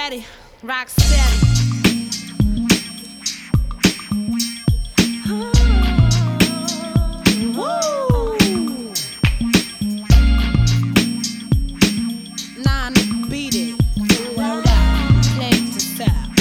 ready, rock steady. Beat it, roll out, play to sound.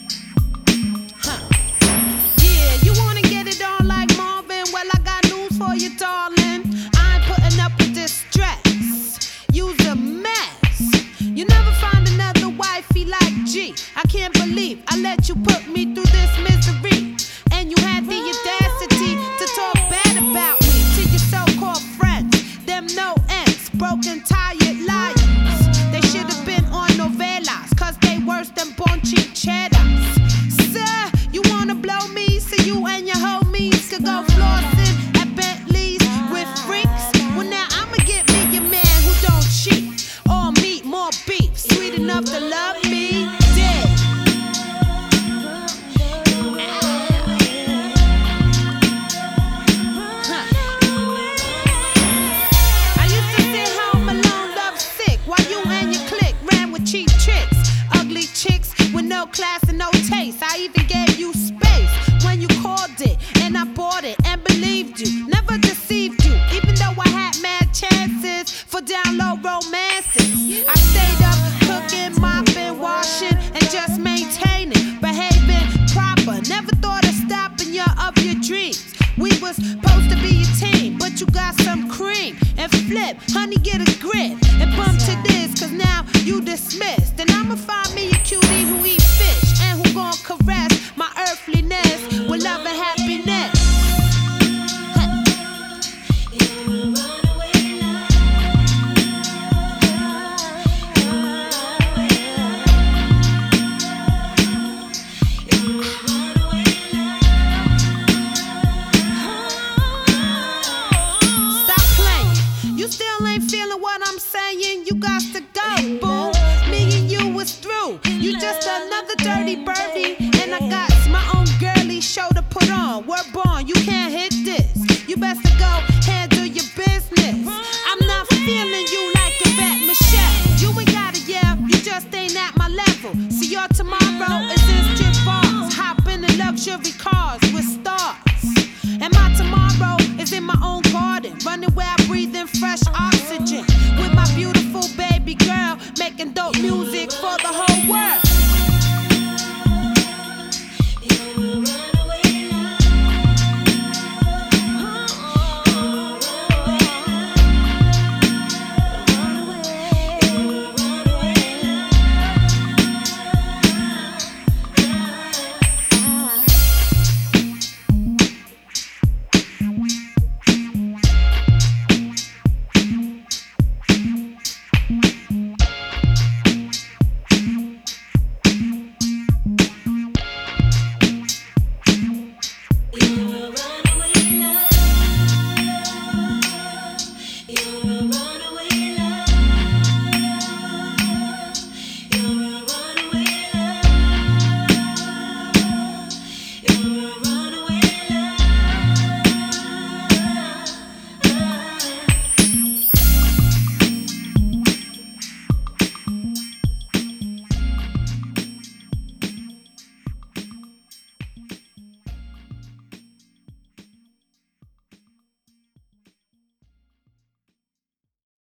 Yeah, you wanna get it on like Marvin? Well, I got news for you, darling. I ain't putting up with this stress. You's a mess. You never find another wifey like G. I can't believe I let you put me through this misery. And you had the audacity to talk bad about me to your so-called friends. Them no ends, broken, tired liars. They should have been on novelas, cause they worse than bonchicheras. Sir, you wanna blow me so you and your homies could go flossing at Bentleys with freaks? Well, now I'ma get me a man who don't cheat or meat more beef, sweet enough to love me dead. I used to sit home alone, love sick, while you and your clique ran with cheap tricks, ugly chicks with no class and no taste. I even gave you space when you called it, and I bought it and believed you, never deceived you, even though I had mad chances for down low romances. I stayed up cooking, mopping, washing, and just maintaining, behaving proper. Never thought of stopping you of your dreams. We was supposed to be a team, but you got some cream and flip. Honey, get a grip and bump to this, cause now you dismissed. And I'ma find me a cutie who eat fish and who gon' caress my earthliness with love and happiness. Stop playing. You still ain't feeling what I'm saying. You got to go, boo. Me and you was through. You just another dirty birdie, and I got my own girly show to put on. We're born, you can't hit this. You best to go handle your business. I'm not feeling you like Yvette Michelle. You ain't gotta yell, you just ain't at my level. See, your tomorrow is instant bars. Hop in the luxury cars.